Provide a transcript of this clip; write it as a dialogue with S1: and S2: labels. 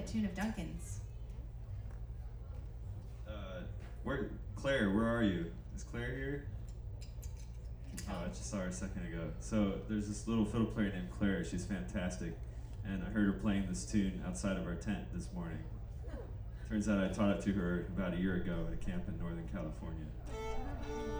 S1: tune of Duncan's.
S2: Claire, where are you? Is Claire here? Oh, I just saw her a second ago. So there's this little fiddle player named Claire. She's fantastic. And I heard her playing this tune outside of our tent this morning. Turns out I taught it to her about a year ago at a camp in Northern California.